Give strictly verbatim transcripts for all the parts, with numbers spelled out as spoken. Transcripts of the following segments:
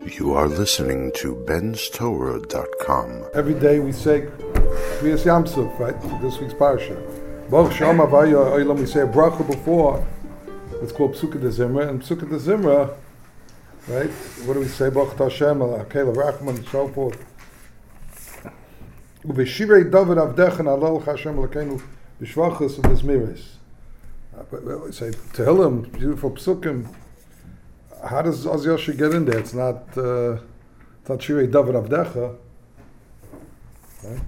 You are listening to Ben's Torah dot com. Every day we say Kriyas Yamsuf, right? This week's parsha. Baruch Shem Havaya Olam. We say a bracha before. It's called Psukkah de Zimra, and Psukkah de Zimra, right? What do we say? Baruch Hashem Al Hakel Rachman and so forth. Uveshirei David Avdech and Alol Hashem Lakeinu B'Shvachos of Mizmiris. We say Tehillim, beautiful Psukkim. How does Oz Yoshi get in there? It's not uh, it's not Shirei David Avdecha. Right?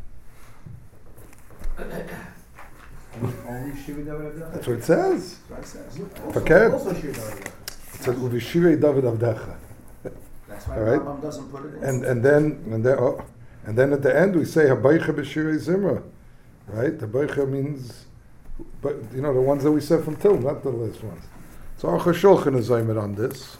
Only Shirei David Avdecha? That's what it says. That's what it says. Fakir? Also Shirei David Avdecha. It says Uvi Shirei David Avdecha. That's why All right? Rambam doesn't put it in. And and then and then oh, and then at the end we say Habaycha B'Shirei Zimra. Right? The Habaycha means, but you know the ones that we said from Til, not the last ones. So Aruch HaShulchan is zaymed on this.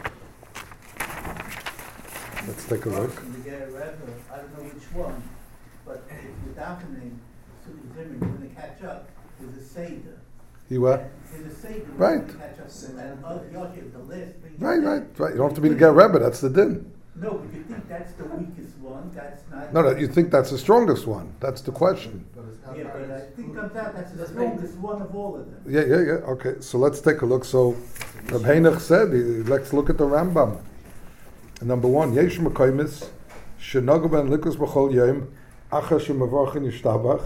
Let's take a look. The Ger Rebbe, I don't know which one, but if you're davening, you're going to catch up with the Seder. You what? There's a Seder. Right. To catch up. And uh, Yochid, the list. Right, right, right. You don't have to be the Ger Rebbe. That's the din. No, but you think that's the weakest one. That's not. No, no. You think that's the strongest one? That's the question. Yeah, but I think comes out that's the strongest one of all of them. Yeah, yeah, yeah. Okay, so let's take a look. So, Reb Heinach said, let's look at the Rambam. Number one, Yesh Mekaymis, Shenagu ben Likus b'chol yom, Acha shemavarchin yishtabach,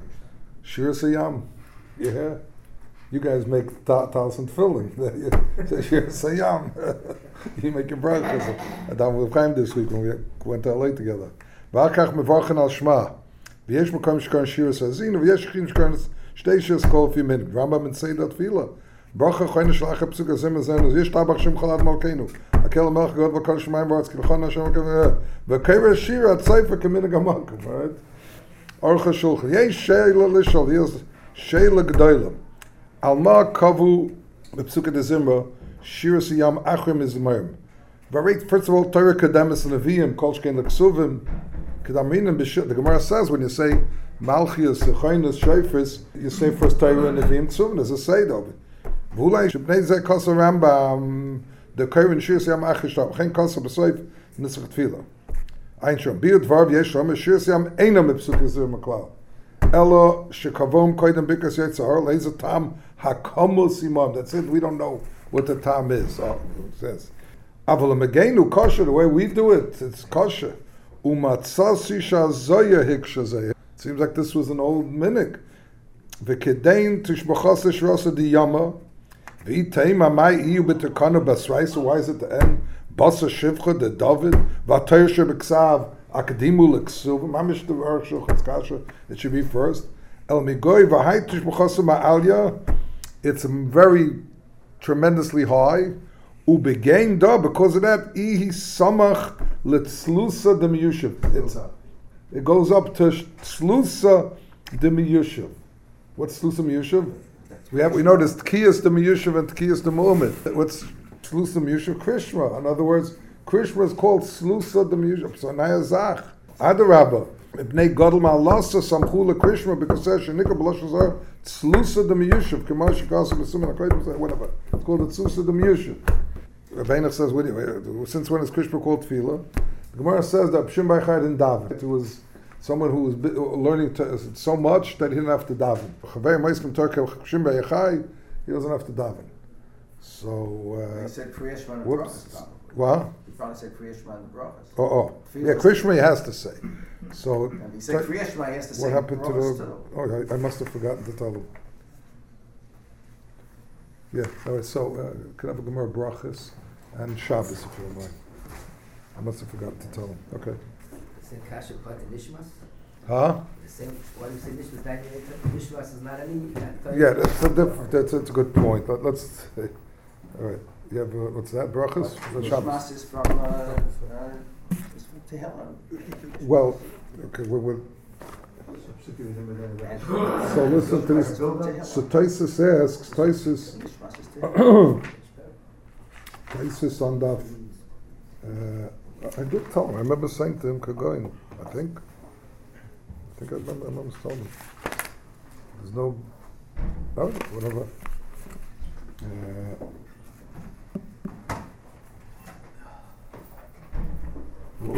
Shir Sayam. Yeah, you guys make talis and filling. Shir Sayam. You make your brachas. And then we'll came this week when we went to L A together. V'akach mevarchin al Shema. V'yesh Mekayim shkaran Shir Sazin, v'yesh Chim shkaran Shtei Shir Skol fi min. Rambam and say that tefillah. Bracha choyne shlach psuka zimmer zenu. Yesh tabach shem chalad malkeinu. Akel melch god v'kol shemayim v'aretz kilchon Hashem v'kaveh. V'kever shir at tzayfer k'minig hamakom. Right? Aruch HaShulchan. Yesh sheila lishol. Yesh sheila g'doylem. Alma kavu b'psuka de zimra. Shir siyam achrim is mayim. V'reit, first of all, Torah kademis and Nevi'im, kol shkein l'ksuvim, kadaminim b'shit. The Gemara says when you say Malchias, Sechoinus, Shofris, you say first Torah and Nevi'im ksuvim. There's a seid of it. V'ulai shebnei zeh kosa Rambam, the Kohen Shir siyam achrim shtab, chen kosa b'soif nisach tefillah. Ein shom, biyut varv yesh shom, Shir siyam einam b'psuka zir maklal. Elo shekavom koidem bikas yetzahar, leizer tam hakomus imam. That's it, we don't know what the tam is. Oh, it says. Aval megenu kosher, the way we do it, it's kosher. Umatzasi shazoya hikshazeh. Seems like this was an old minik. V'kedein tishbachas shrosa di yama. V'iteim amai iyu b'tekana basrai. So why is it the end? Basa shivcha de David. V'atayr shebeksav akadimu l'ksuv. Mamish the Aruch HaShulchan kasher. It should be first. El migoy v'hai tishbachas ma'alya. It's very tremendously high. Ubegain da, because of that, ihi samach litzlusa de miyushiv. It goes up to tzlusa de miyushiv. What's tzlusa miyushiv? We have we know there's tkiyas de miyushiv and tkiyas de mu'min. What's tzlusa miyushiv? Krishma. In other words, Krishma is called tzlusa de miyushiv. So nayazach adarabba. Ibnei gadol ma'alasa samchu lekrishma because says shenikah b'loshazar tzlusa de miyushiv. K'mar shekasa b'sumen hakoyim whatever. It's called the tzlusa de miyushiv. Rabbi Heinach says, what do you, since when is Krishma called tefillah? The Gemara says that Pshim B'Echad didn't daven. It was someone who was learning to, so much that he didn't have to daven. He doesn't have to daven. So, uh, He said Kriya Shema and whoops. Brachas. What? He probably said Kriya Shema and Brachas. Oh, oh. Yeah, Krishma he has to say. So, And he said Kriya Shema, he has to say what happened to Brachas the, too. oh, I, I must have forgotten to tell him. Yeah, all right, so, uh, could have a Gemara Brachas and Shabbos if you don't mind. I must have forgotten to tell him. Okay. The same kasha part in Nishmas? Huh? The same, why do you say Nishmas? Nishmas is not any... Yeah, that's a, diff- that's, that's a good point. Let, let's, uh, all right. You have, uh, what's that, Brachas? But Shabbos. Shmas is from, uh, uh, is from Tehillim. Well, okay, we're, we're so listen to this. So Taisus asks, Taisus, Shmas is Tehillim. Taisus on that, uh, I did tell him, I remember saying to him, Kagoin, I think, I think I remember, I remember telling him, there's no, oh, whatever. Uh,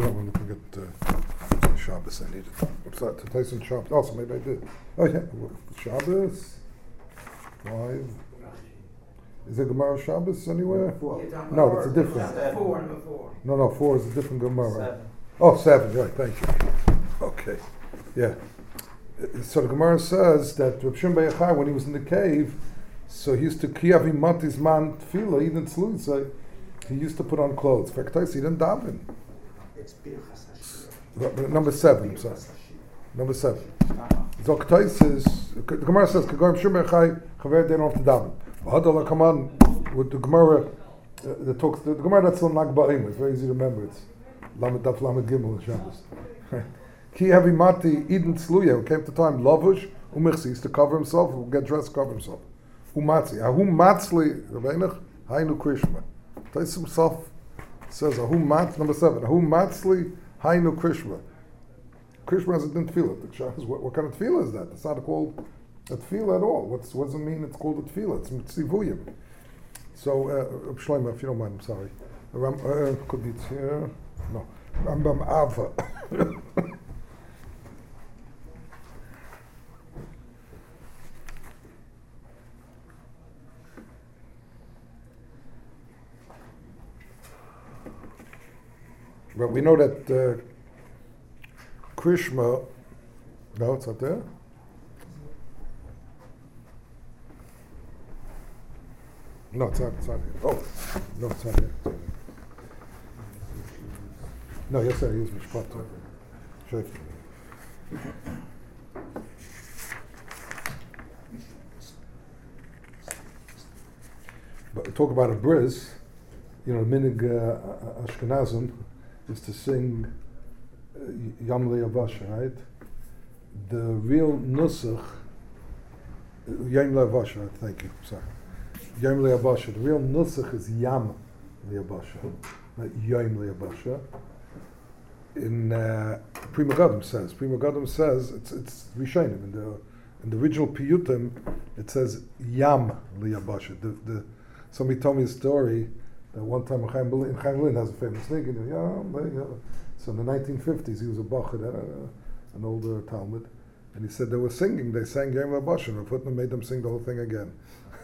do that when I forget uh, Shabbos. I need it. I'm sorry, to Tyson Shabbos. Also, maybe I did. Oh yeah, Shabbos. Five. Is there Gemara Shabbos anywhere? Four. No, it's a different. Seven. Four, number four. No, no, four is a different Gemara. Seven. Oh, seven, right, thank you. Okay, yeah. Uh, So the Gemara says that Reb Shimon Bar Yochai, when he was in the cave, so he used to kiyavi matis man tefillah, he didn't salute, so he used to put on clothes. In fact, he didn't daven. It's Birchas Hashir. But- but Number seven, I'm sorry. Birchas Hashir. Number seven. Uh-huh. Zok says, the Gemara says, Kagor Shimon Bar Yochai, chaver, they don't have to daven. V'hadal HaKaman, with the Gemara, uh, that talks, the, the Gemara that's on Lag Ba'im, it's very easy to remember, it's Lamed Daf Lamed Gimel in Shabbos. Ki heavy mati eden sluya, came to time, lavush, umichsi, used to cover himself, will get dressed, cover himself. Umatzi, ahu matzli, Rebeinach, hainu krishma. Tais himself says, ahu matz, number seven, ahu matzli, hainu krishma. Krishma has a din tefillah. What, what kind of tefillah is that? It's not called a tefillah at all. What's, what does it mean it's called a tefillah? It's mitzivuyim. So, uh, Shlomo, if you don't mind, I'm sorry. Ram, uh, could be it's here. No. Rambam Ava. But we know that uh, Krishma, no, it's not there. No, it's not, it's not here. Oh, no, it's not here. It's not here. No, yes, sir, he is Mishpat. Sure. But we talk about a bris, you know, minig uh, Ashkenazim is to sing uh, Yam Le'avasha, right? The real nusach, Yam Le'avasha, thank you, sorry. Yam Le'avasha, the real nusach is Yam Le'avasha, not Yam Le'avasha. In uh, Pri Megadim says, Pri Megadim says, it's it's Rishonim, in the in the original Piyutim, it says Yam Le'avasha. The, the, somebody told me a story that one time Chaim Berlin, Chaim Berlin has a famous thing, you know, Yam Le'avasha. So in the nineteen fifties, he was a Bachar, uh, an older Talmud, and he said they were singing, they sang Yam Le'avasha, and Putnam made them sing the whole thing again.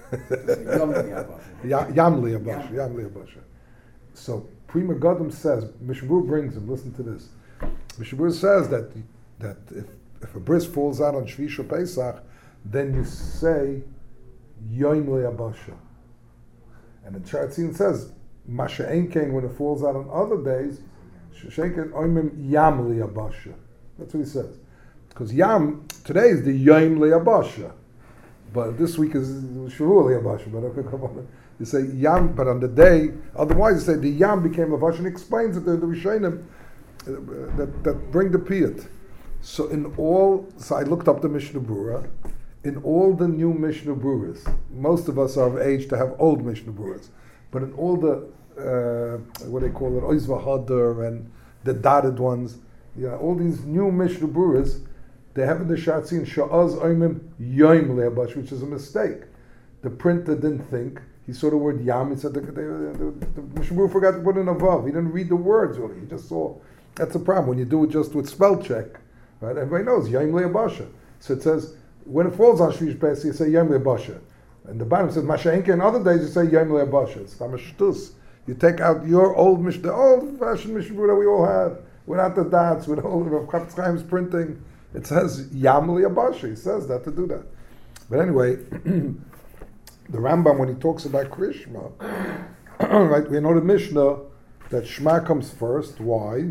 Yam Le'avasha, Yam Le'avasha. So Pri Megadim says, Mishabur brings him, listen to this. Mishabur says that that if, if a bris falls out on Shvisha Pesach, then you say Yom Le'abasha. And the Sharatzin says, Masha Einkein, when it falls out on other days, Sheshenken Oimim Yam Le'abasha. That's what he says. Because Yam, today is the Yom Le'abasha. But this week is Shavua Le'abasha. But okay, come on. You say Yam, but on the day, otherwise you say the Yam became Lavash, and explains it to the Rishonim uh, that, that bring the Piyut. So in all, so I looked up the Mishnah Berurah, in all the new Mishnah Berurahs, most of us are of age to have old Mishnah Berurahs, but in all the, uh, what they call it, Oiz V'Hadar and the dotted ones, yeah, all these new Mishnah Berurahs, they have in the Shatzin, Sha'az Oimim Yoim Le'abash, which is a mistake. The printer didn't think. He saw the word Yam. He said the, the, the, the Mishnah Berurah forgot to put in a vav. He didn't read the words really. He just saw. That's a problem when you do it just with spell check, right? Everybody knows Yom Le'abasha. So it says when it falls on Shvish Pesach, you say Yom Le'abasha, and the bottom says Masha'enke. And other days you say Yom Le'abasha. It's tamashtus. You take out your old Mishnah, the old-fashioned Mishnah Berurah that we all had, without the dots, with all of Chafetz Chaim's printing. It says Yom Le'abasha. He says that to do that. But anyway. The Rambam, when he talks about Krishma, right, we know the Mishnah that Shema comes first. Why?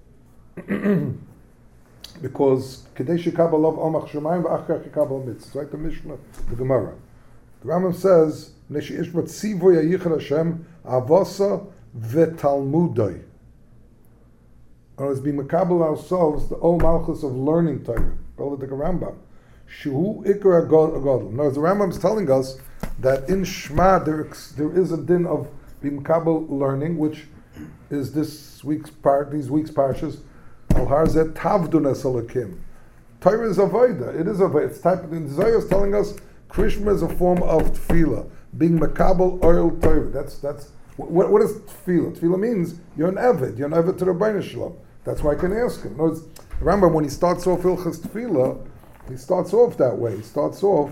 Because Kadesh Kabbalah Omach Shemayim v'Achar Kabbalah Mitzvah. Right, the Mishnah, the Gemara. The Rambam says, Neshi Ishmat Tzivoy Yichel Hashem Avasa v'Talmudai. And it's being makabel ourselves the old malchus of learning Torah. Call it the Rambam. Shuhu Ikra Gadol. Now, the Rambam is telling us that in Shema there, there is a din of being makabel learning, which is this week's part, these week's parshas. Al Harzeh Tavdunas Alakim. Torah is avoda. It is avoda. It's type. The Zohar is telling us Krishma is a form of tefillah, being makabel oil Torah. That's that's what, what is tefillah? Tefillah means you're an eved. You're an eved to the Rebbeinu Shalom. That's why I can ask him. No, remember, when he starts off Ilchas Tefillah, he starts off that way. He starts off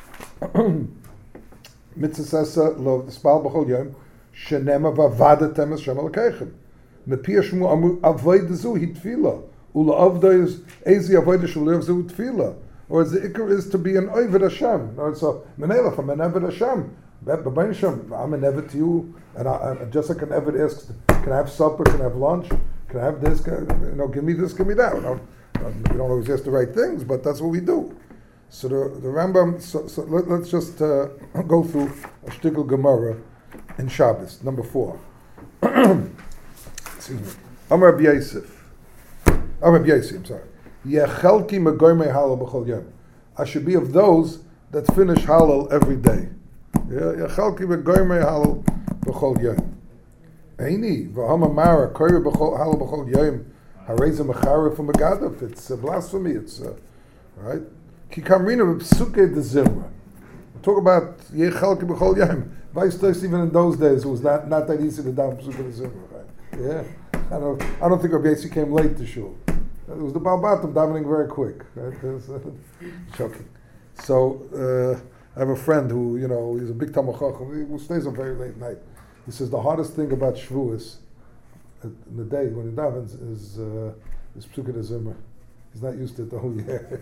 Mitzvah lo spal b'chol yom shenema v'avadetem es Shem Elokeichem. Mepir shmu amu avoid zu hi tefillah ula avda is ezi avoid shul zu tefillah. Or the ikar is to be an oived Hashem. No, so menelach I'm an oived Hashem. B'bein Hashem, I'm an eved to you, and I, I, just like an eved asks, can I have supper? Can I have lunch? Can I have this? Can, you know, give me this, give me that. You know, we don't always ask the right things, but that's what we do. So the, the Rambam, so, so let, let's just uh, go through a shtickle Gemara in Shabbos, number four. Excuse me. Amar Rabbi Yosef. Amar Rabbi Yosef, I'm sorry. Yechelki megoymei halal b'chol yom. I should be of those that finish halal every day. Yechelki megoymei halal b'chol yom. Eini v'hama mara koyre b'chol halal b'chol yom. Hareza mechara from Megadav. It's a blasphemy. It's uh, right. Ki kamrina b'psuke de zimra. Talk about yechelki b'chol yom. Vice even in those days, it was not, not that easy to down psuke de zimra. Right? Yeah. I don't. I don't think Rabbi Yossi came late to shul. It was the Baal Batam davening very quick. Right? It was, uh, shocking. So uh, I have a friend who, you know, he's a big Talmid Chacham. He stays up very late night. He says the hardest thing about Shavuos in the day when he davens is uh, is Psukkah de Zimra. He's not used to it the whole year.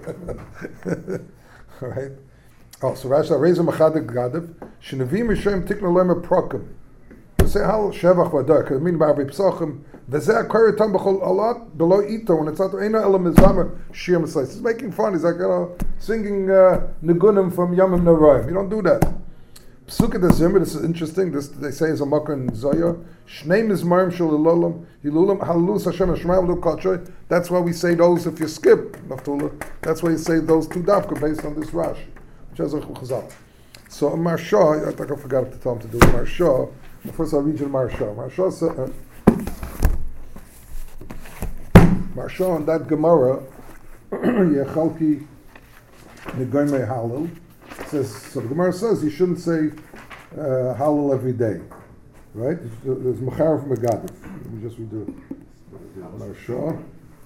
All right. Oh, so Rashi Reza Machadik Gadav Shnevim Yishem Tikna Loimer Prokim. Say hal Shevach Vadar. Because I mean by Rabbi Pesachim. V'zeh akari tam b'chol a lot below ito when it's not eina elam mizamer shir misais. He's making fun. He's like, you know, singing uh, nigunim from Yamim Naraim. You don't do that. Psukkah de Zimra. This is interesting. This they say is a makar in Zohar. Shnei mizmarim shel ilolam hilulam halulus Hashem Shema lu kachay. That's why we say those if you skip Naftula. That's why you say those two dafka based on this Rashi, which has a chazal. So Marsha, I think I forgot to tell him to do Marsha. First I'll read you Marsha. Marsha said. Uh, Marsha on that Gemara, Yechalki Negoymei Halal, says, so the Gemara says you shouldn't say uh, Halal every day, right? There's Mechar from Megadav. Let me just redo it. Marsha.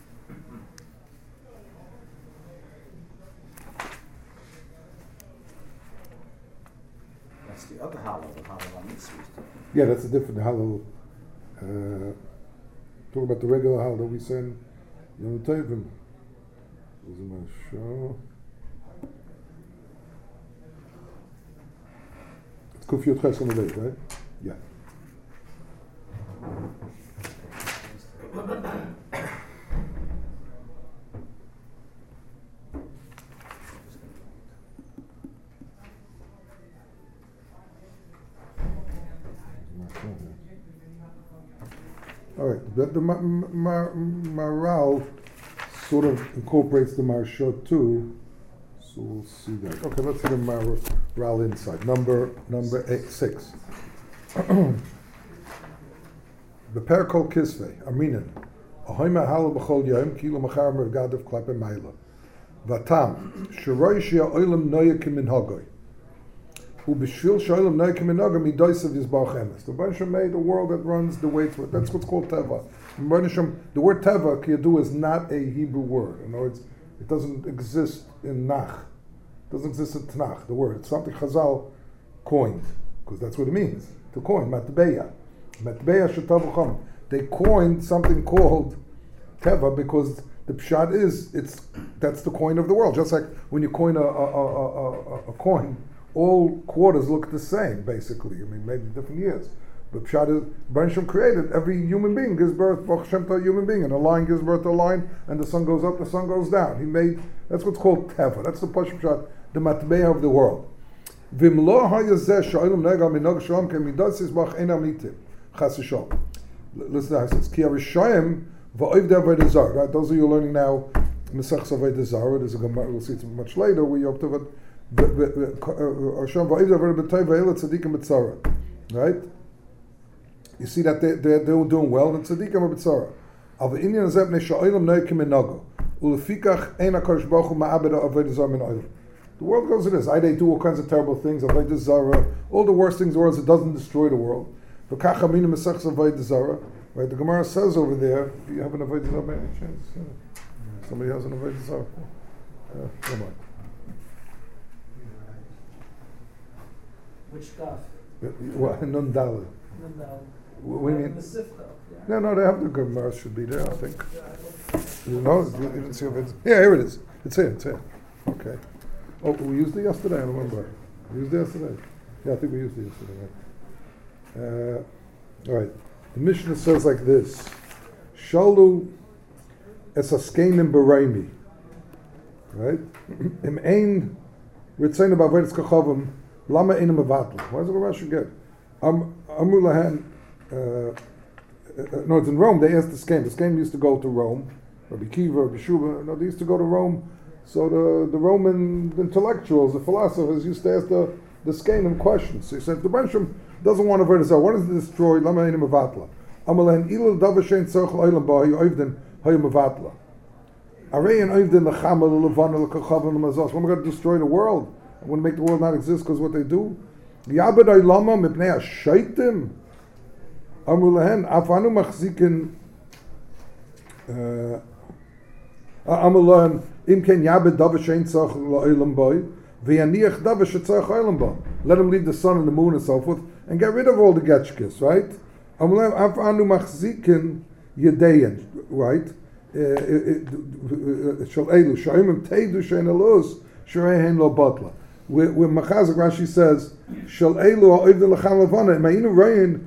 That's the other Halal, the Halal on this week. Yeah, that's a different Halal. Uh, talk about the regular Halal that we send. Yom Tovim. This is my show. It's Kufiyot Ches on the day, right? Yeah. All right, the, the Maral sort of incorporates the Marsha too, so we'll see that. Okay, let's see the Maral inside. Number number eight, six. The Perkol Kisvei, Aminan. Ahoyma Halal B'chol Yom, Kilo Machar Mergadav Klape Maila. Vatam, Shiroi Shia Oilam Noya Kimin Hagoy. Who b'shvil shoylam noikim inogam midoisav yizbach emes. The Rebbeinu Shem made a world that runs the way to it. That's what's called teva. The word teva, kiyadu, is not a Hebrew word. In other words, it doesn't exist in Nach. It doesn't exist in Tanakh, the word. It's something Chazal coined, because that's what it means, to coin, matbeya. Matbeya shetavucham. They coined something called teva because the pshat is, it's that's the coin of the world. Just like when you coin a, a, a, a, a coin, all quarters look the same, basically. I mean, maybe different years. But Pshat is, Rebbeinu Shem created, every human being gives birth, Baruch Hashem, to a human being, and a line gives birth to a line, and the sun goes up, the sun goes down. He made, that's what's called Teva. That's the Pashut Pshat, the Matbeya of the world. V'imlo ha'yazeh sha'olam negal minog shalom ke midas yizbach ein amitim. Chas v'shalom. Listen to how it says, Ki harishayim v'oiv de'avodah zarah. Right, those of you learning now, Mesach Avodah Zarah, there's a Gemara, we'll see it much later, where you're up to it. Right? You see that they, they're, they're doing well, and tzaddikim are b'tzara. Al v'inyan hazeh b'nei sha'olam noikim minago, ulefikach ein HaKadosh Baruch Hu ma'abed avodah zarah min olam. The world goes to this. I they do all kinds of terrible things, avodah zarah, all the worst things in the world, it doesn't destroy the world. V'kach aminu mesachs avodah zarah, Right, the Gemara says over there, do you have an avodah zarah by any chance? Uh, somebody has an avodah zarah? Uh, come on. Which stuff? What, Nun Daled. Nun Daled. What do you mean? The Sifta. Yeah. No, no, they have the Gemara should be there, I think. You know, you didn't see if it's, yeah, here it is. It's here, it's here. Okay. Oh, we used it yesterday, I remember. We used it yesterday. Yeah, I think we used it yesterday, right? Uh, all right. The Mishnah says like this: Shalu es askenim b'reimi. Right? Im ein ritzayna b'avodas kachavim lama einam mevatl. Why does the Rashi get? Am amru lahen. No, it's in Rome. They asked the Skem. The Skem used to go to Rome. Rabbi Kiva, Rabbi Shuba. No, they used to go to Rome. So the the Roman intellectuals, the philosophers, used to ask the the Skenim questions. So he said the Bensham doesn't want to avodas zarah. What does it destroy? Lama einam mevatla. Amalen ilul davashen tzarich la'olam ba ha'yovden ha'yom mevatla. Arein oivden l'chama l'levana l'kachavim l'mazos. When we're going to destroy the world, I want to make the world not exist because what they do. Yabed oilama mipnei ha'shaitim. Amru lehen afanu machzikin. Amru lehen im ken yabed davashen tzarich la'olam ba. Let him leave the sun and the moon and so forth, and get rid of all the getchkes, right? Right? Where Machazik Rashi says, "Shal elu ha'oivdei l'cham levana." Ma'inu royin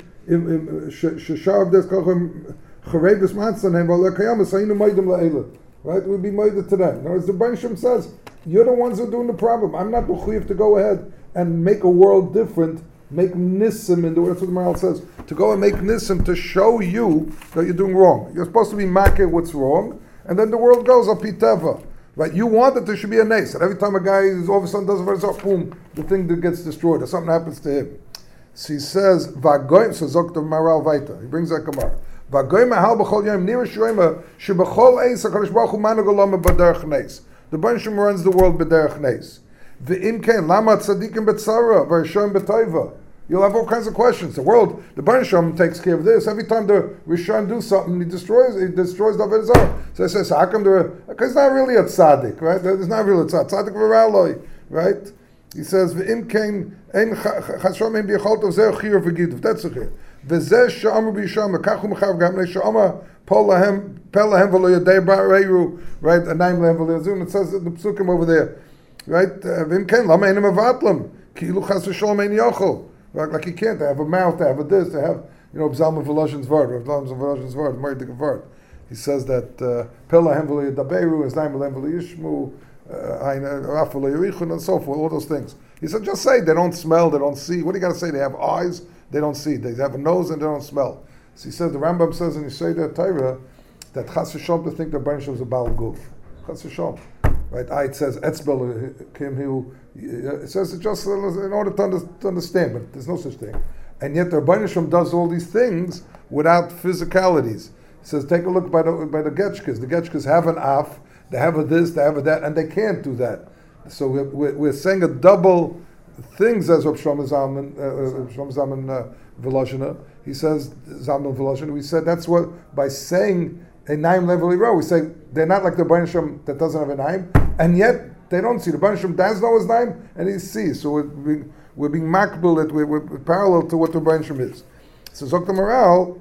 sheshav des kachem charevis matzanem v'alekayamas ha'inu ma'idem la'elu. Right? We'd be ma'idem to them. Now, as the Bensham says, you're the ones who are doing the problem. I'm not mechuyev to go ahead and make a world different, make nissim in the world. That's what the Maharal says. To go and make nissim to show you that you're doing wrong. You're supposed to be makir what's wrong, and then the world goes up piteva. Right? You want that there should be a nace. And every time a guy is all of a sudden does a verse, boom, the thing that gets destroyed, or something happens to him. So he says, Vagoyim, so Zok the Maharal Vaita. He brings that Gemara. Vagoyim ahal b'chol yom nira shoyma sheb'chol eis HaKadosh Baruch Hu managolama b'derech neis. The Bensham runs the world b'derech neis. V'im ken lama tzadikim b'tzara v'rishoyim b'toiva. You'll have all kinds of questions. The world, the Bensham takes care of this. Every time the Rishon do something, he destroys he destroys the avodah zarah. So he says, how come the because it's not really a tzaddik, right? It's not really a tzaddik. Tzaddik v'raloi, right? He says, v'im ken ein chashom ein b'yacholtov zeh chiyuv v'giduv. That's a chiyuv. V'zeh she'amru b'yisham v'kachu mechav gam le'she'amah pol lahem pel lahem v'lo yadei ba'reiru, right? Anayim lahem v'lo yazun. It says in the psukim over there, right? V'im ken lama einem avatlam ki ilu chas v'sholom ein yochol. Like, like you can't. They have a mouth. They have a this. They have, you know, B'zalman Volozhin's word. Or B'zalman Volozhin's word. Moedik word. He says that Pel lahem v'lo yadaberu, is naim lahem v'lo yishmu, Raf v'lo yerichun, and so forth. All those things. He said, just say they don't smell, they don't see. What do you got to say? They have eyes, they don't see. They have a nose and they don't smell. So he says, the Rambam says in Yisrael Torah that Chas v'Shalom to think that Baruch Shem is a Baal Guf. Chas v'Shalom. Right? I, it says Etzbel Kim Hu. It says it just in order to, under, to understand, but there's no such thing. And yet the Baruch Shem does all these things without physicalities. He says, take a look by the by the Getchkas. The Getchkas have an af, they have a this, they have a that, and they can't do that. So we're, we're, we're saying a double things as Rav Shlomo Zalman, uh, Shlomo Zalman uh, Volozhina. He says Zalman Volozhina. We said that's what by saying a naim level row. We say they're not like the Baruch Shem that doesn't have a naim, and yet they don't see. The Baruch Shem does know his naim, and he sees. So we're being, we're being makbul that we're, we're parallel to what the Baruch Shem is. So Zok the Maharal,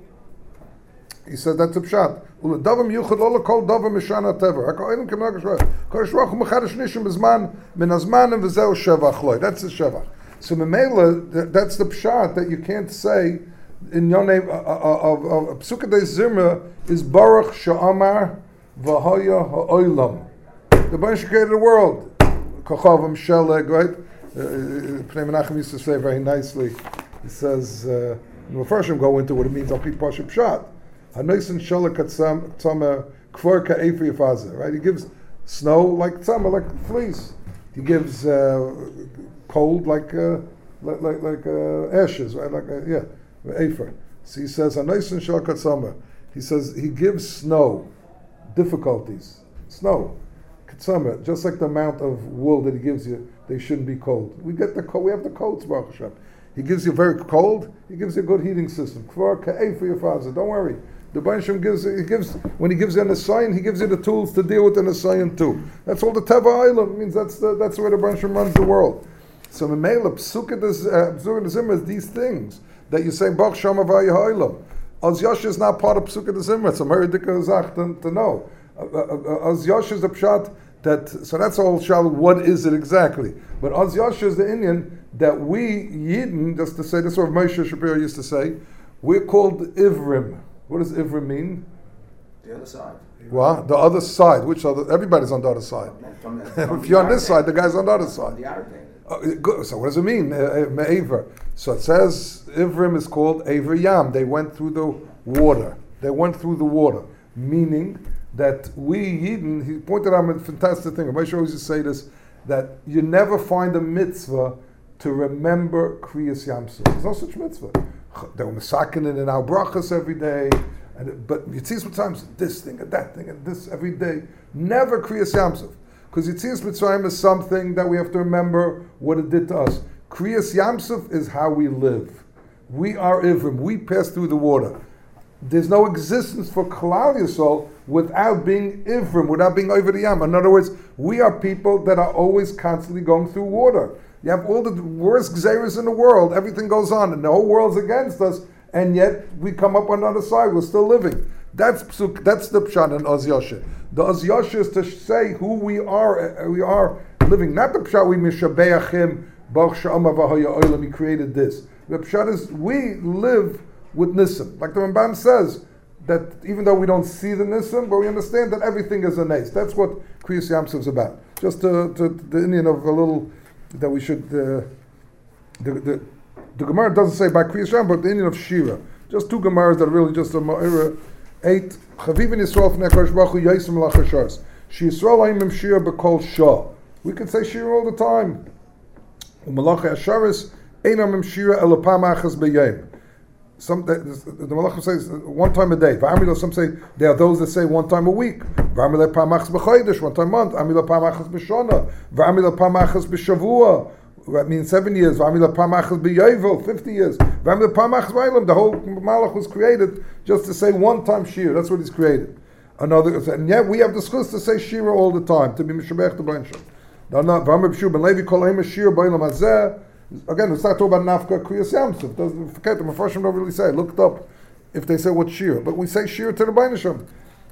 he says that's a pshat. Uladavam yuchad ola kol davam mishana tever. Hakolim k'magash roch. Kodesh Baruch Hu mechadash nishim bezman min azmanim v'zeu shevach loy. That's the shevach. So memela, that's the pshat that you can't say in your name of Psukkah de Zimra is Baruch Sha'amar V'Haya Ha'olam. The Baruch Shem created the world. Kochavim Sheleg, right? Pnei Menachem used to say very nicely. He says, uh, the first one go into what it means. Al Pi Pashup Pshat. Hanoisen Sheleg Tzama Kvar Ka'efi Yafaza. Right? He gives snow like tzama, like fleece. He gives uh, cold like uh, like like, like uh, ashes, right? Like uh, yeah. Efer. So he says, Anoisen Shal Katsama. He says he gives snow difficulties. Snow. Katsama, just like the amount of wool that he gives you, they shouldn't be cold. We get the cold, we have the coats, Baruch Hashem. He gives you very cold, he gives you a good heating system. Kvar Ka'efer your father. Don't worry. The Baruch Shem gives, he gives, when he gives you an assignment, he gives you the tools to deal with an assignment too. That's all the Teva Olam means. That's the, that's the way the Baruch Shem runs the world. So Memela Psukkah the Zimmer is these things that you say Baruch Shem Avay Ha'olam. Az Yosh is not part of Psukkah the Zimmer. It's a very difficult zach to, to know. Az Yosh is a pshat that. So that's all. Shal. What is it exactly? But Az Yosh is the Indian that we Yidden, just to say this, is what Moshe Shapiro used to say. We're called Ivrim. What does Ivrim mean? The other side. What? The other side. Which other? Everybody's on the other side. From the, from If you're on the this side, the guy's on the other From side. the Arab thing. Uh, good. So what does it mean? Uh, Me'aver. So it says Ivrim is called Aver Yam. They went through the water. They went through the water, meaning that we Yidden. He pointed out a fantastic thing. Moshe always used to say this: that you never find a mitzvah to remember Kriyas Yamsuf. There's no such mitzvah. They were masakin it in our brachas every day, and but Yitzis sometimes this thing and that thing and this every day. Never Kriyas Yamsuf, because Yitzis Mitzrayim is something that we have to remember what it did to us. Kriyas Yamsuf is how we live. We are Ivrim. We pass through the water. There's no existence for Klal Yisrael without being Ivrim, without being over the Yam. In other words, we are people that are always constantly going through water. You have all the worst gzeiros in the world. Everything goes on, and the whole world's against us. And yet we come up on the other side. We're still living. That's psuk, That's the pshat in Oz Yoshe. The Oz Yoshe is to say who we are. We are living. Not the pshat we mishabeachim baruch she'amar v'haya olam. He created this. The pshat is we live with Nisim. Like the Ramban says, that even though we don't see the Nisim, but we understand that everything is a nes. That's what Kriyas Yamsuf is about. Just to, to, to the Indian of a little. That we should, uh, the, the the Gemara doesn't say by Kriyas Yam, but the Indian of Shira. Just two Gemaras that are really just a Ma'ira. Eight, Chavivin Yisrael Fnei HaKadosh Baruch Hu Yaisim L'Chashars. She Yisrael Haim Shira B'Kol Shah. We can say Shira all the time. U'Malachei Asharis Einam Shira Elapam Achas B'Yem. Some the, the Malachim says one time a day. V'Amilo, some say there are those that say one time a week. V'Amilo Pamachas b'Chodesh, one time a month. Amilo Pamachas b'Shana. V'Amilo Pamachas b'Shavua. That means seven years. V'Amilo Pamachas b'Yovel, fifty years. V'Amilo Pamachas b'Olam. The whole Malach was created just to say one time Shir. That's what he's created. Another, and yet we have the schus to say Shira all the time to be Mishabech the Blanchard. V'Amilo B'Shur ben Levi Kol Haim Shir b'Olam Hazeh. Again, it's not talking about Nafka Kriyas Yamsuf. Doesn't forget the Mefarshim don't really say. I looked up if they say what Shir, but we say Shir to the Bainasham.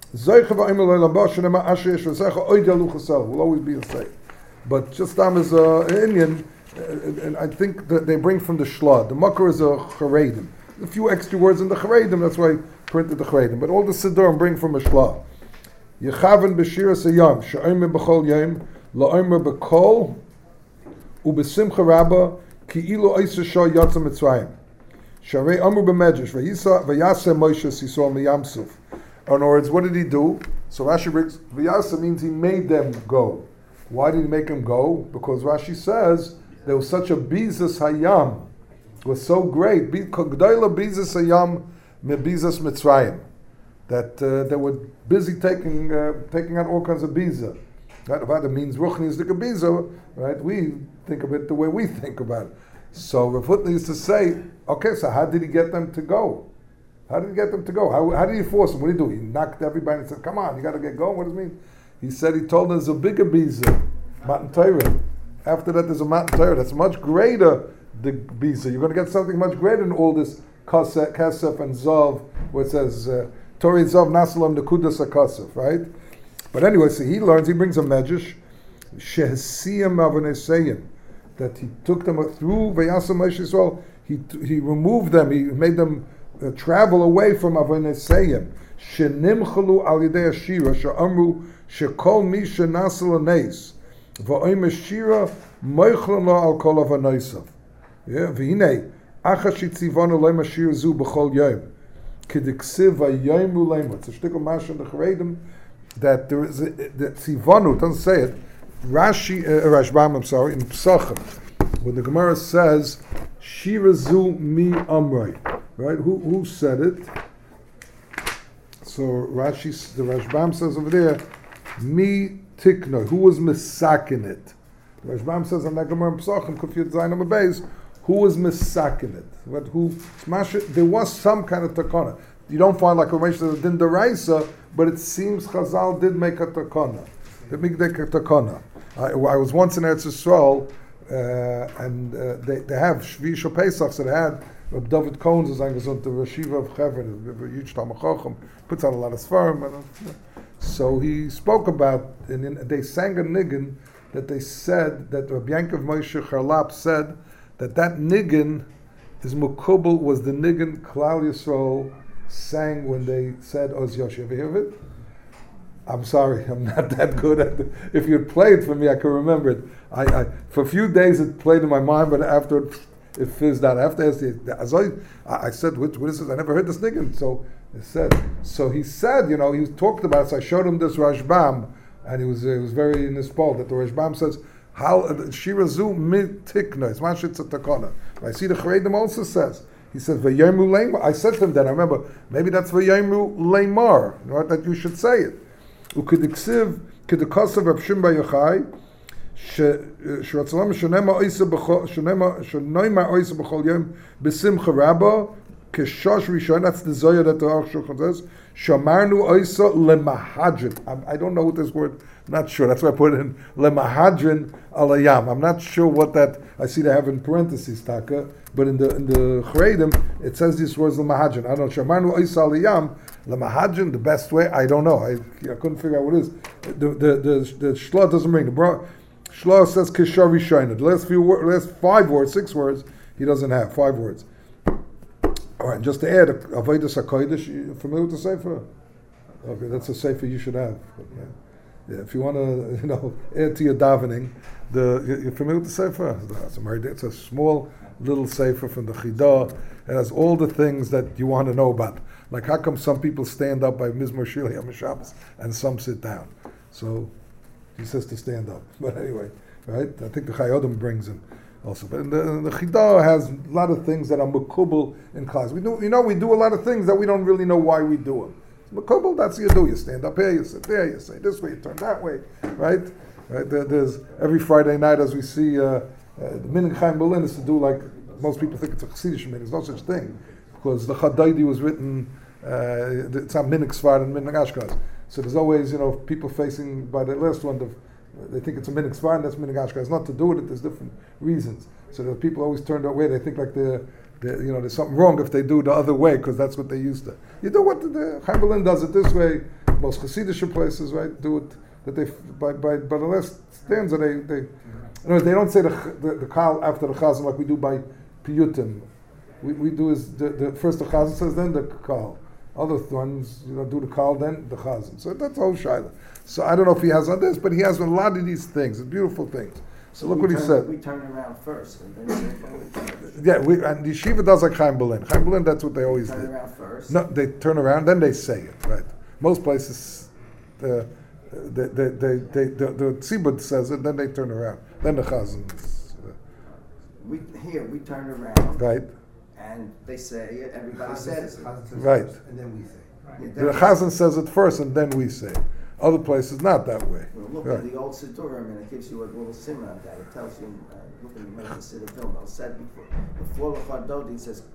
Will always be a say. But just Tam is uh, an Indian, uh, and I think that they bring from the Shlad. The Makar is a Charedim. A few extra words in the Charedim, that's why I printed the Charedim. But all the Siddurim bring from a Shlad. Yechavan b'Shir Sayam, she'omer b'chol yom, la'omer b'kol, u'besimcha rabba, Ki'ilu Eisa Shah Yatsa Mitzrayim. Sharei Amru B'Medrash V'yaseh Moshe Sisol Miyamsuf. In other words, what did he do? So Rashi brings V'yaseh means he made them go. Why did he make them go? Because Rashi says there was such a bizas hayam. It was so great. G'dayla bizas hayam mebizas Mitzrayim. That uh, they were busy taking uh, taking out all kinds of biza. Right? That means ruchni is the biza. Right? We think of it the way we think about it. So Rav Hutner used to say, okay, so how did he get them to go? How did he get them to go? How, how did he force them? What did he do? He knocked everybody and said, come on, you got to get going. What does it mean? He said he told them there's a bigger biza, Matan Torah. After that there's a Matan Torah that's much greater, the biza. You're going to get something much greater than all this kasef, kasef and zav, where it says, uh, Torah zav nasalam nekudas kasef, right? But anyway, so he learns, he brings a medrash, shehesiyam avaneseyim, that he took them through Vayasam Moshe Yisrael. He he removed them. He made them uh, travel away from Avanesayim. Shenimchalu al yidei Ashira she'amru shekol mi shenasel aneis va'oim Ashira moichlan lo al kol avaneisav. Yeah, v'hinei achas shitzivanu loim Ashira zu b'chol yom k'diksiv v'yomu leimu. It's a shtickle mash in the Charedim that there is a, that tzivanu doesn't say it. Rashi, uh, Rashbam, I'm sorry, in Pesachim, when the Gemara says, Shirazu mi amrei, right? Who who said it? So Rashi, the Rashbam says over there, mi tikno, who was misakin it? The Rashbam says on that Gemara in Pesachim, Kufiyat Zayin Amabez, who was misakin it? But who? There was some kind of takana. you don't find like a Ramesh that din deraisa, but it seems Chazal did make a takana. They make a takana. I, I was once in Eretz Yisrael, uh, and uh, they, they have Shvi Shal Pesach, so they had Reb David Cohen, is like the Rashiva of Chevron, a huge Talmud Chacham, puts out a lot of Sfarim. And, uh, so he spoke about, and in, they sang a niggin that they said, that Rabbi Yankov Moshe Charlap said, that that niggin is Mukubal, was the niggin Klal Yisrael sang when they said Oz Yosh. You ever hear of it? I'm sorry, I'm not that good at it. If you'd play it for me, I can remember it. I, I for a few days it played in my mind, but after it, it fizzed out. After I, I said, what, what is this? I never heard this niggin. So it said, so he said, you know, he talked about it, so I showed him this Rashbam, and he was, uh, he was very in his ball that the Rashbam says, how Shirazu mit tikna, it's mashitz takana. I see the Charedim also says, he says, V'yaymu leimar. I said to him then, I remember, maybe that's V'yaymu leimar, you know, that you should say it. U'kediksiv, kedikosav Reb Shimba Yochai, שרצלם שנמה אויסה בכל, שנמה אויסה בכל יום בשמחה רבה, כשש ראשון, that's the Zohar that the Aruch Shulchan says, shamarnu oisa lemahadrin. I don't know what this word, not sure, that's why I put it in, lemahadrin alayam. I'm not sure what that, I see they have in parentheses, taka, but in the in the Charedim, it says these words lemahadrin. I don't know, shamarnu oisa alayam, lemahadrin, the best way, I don't know, I, I couldn't figure out what it is. The, the, the, the Shloh doesn't ring, the bro, Shloh says Kishar Rishayna. The last few words, last five words, six words, he doesn't have five words. All right, just to add, Avodas HaKodesh, you familiar with the Sefer? Okay, that's a Sefer you should have. Yeah. Yeah, if you want to, you know, add to your davening, the you're familiar with the Sefer? It's a small little Sefer from the Chidah. It has all the things that you want to know about. Like how come some people stand up by Mizmor Shir Yom Shabbos and some sit down? So he says to stand up. But anyway, right? I think the Chayodim brings him also. But the, the Chidah has a lot of things that are Mekubal in class. We do, you know, we do a lot of things that we don't really know why we do them. Mekubal, that's what you do. You stand up here, you sit there, you say this way, you turn that way, right? Right? There, there's every Friday night as we see uh, uh, the Minhag Chaim Berlin is to do like most people think it's a Chassidish minhag. There's no such thing because the Chadaidi was written. Uh, it's not Minhag Sfard and Minhag Ashkenaz. So there's always, you know, people facing by the last one. The, they think it's a Minhag Sfard and that's Minhag Ashkenaz. It's not to do with it. There's different reasons. So the people always turn that way. They think like the, you know, there's something wrong if they do the other way because that's what they used to. You do what the, the Chaim Berlin does it this way. Most Chassidish places, right, do it that they by by by the last stanza they they. You know, they don't say the the, the kal after the chazan like we do by piyutim. We we do is the, the first the chazan says then the kal. Other ones, you know, do the kal then the chazan. So that's all shaila. So I don't know if he has on this, but he has on a lot of these things, beautiful things. So, so look what turn, he said. We turn around first, and then we yeah, we and the yeshiva does like Chaim Berlin. Chaim Berlin, that's what they always turn did. around first. No, they turn around, then they say it. Right. Most places, uh, they they they, they the, the tzibud says it, then they turn around, then the chazan. Uh, we here we turn around. Right. And they say it. Everybody says it. Right. And then we say. Yeah, The chazan says it first, and then we say it. Other places, not that way. Well, look Right. at the old Siddurim, and it gives you a little simmer on that. It tells you, uh, look at the Mecca Siddur film. It said before, before the Chadodi, it says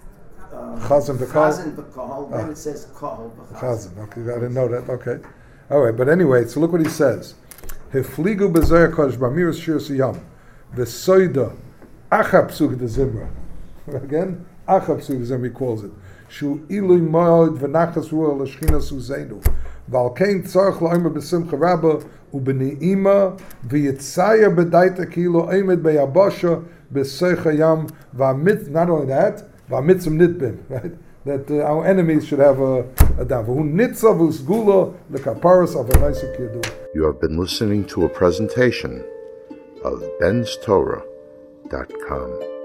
um, Chazan v'kol? Chazan v'kol. Then Ah. it says Kol v'chazan. Chazan. Okay, I didn't know that. Okay. All right, but anyway, so look what he says. Hefligu b'zoyer kodesh b'amiras shir siyam v'soida achab psuk de zimra. Again, achab psuk de zimra he calls it. Shu ilui ma'od v'nachas ruah l'shchina suzeinu. V'al kein tzarech la'omer b'simcha rabba u'b'ni'ima v'yitzaya b'daita kilo oimed b'yabasha b'seicha yam v'amit, not only that, v'amitzim nitbim, right? That uh, our enemies should have a, a down. V'hu nitzav u'sgula l'kaparas of a nicer kidu. You have been listening to a presentation of bens torah dot com.